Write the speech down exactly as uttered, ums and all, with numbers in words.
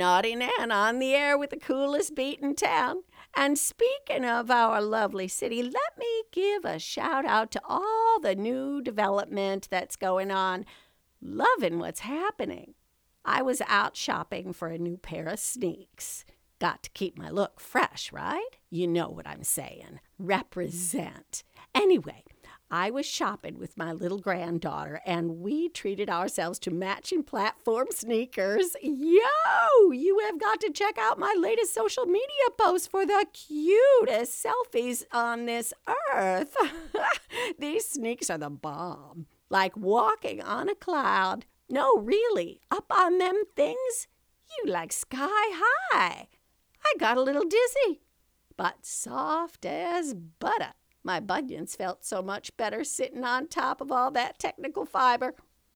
Naughty Nan on the air with the coolest beat in town. And speaking of our lovely city, let me give a shout out to all the new development that's going on. Loving what's happening. I was out shopping for a new pair of sneaks. Got to keep my look fresh, right? You know what I'm saying. Represent. Anyway, I was shopping with my little granddaughter, and we treated ourselves to matching platform sneakers. Yo, you have got to check out my latest social media post for the cutest selfies on this earth. These sneaks are the bomb. Like walking on a cloud. No, really, up on them things, you like sky high. I got a little dizzy, but soft as butter. My bunions felt so much better sitting on top of all that technical fiber.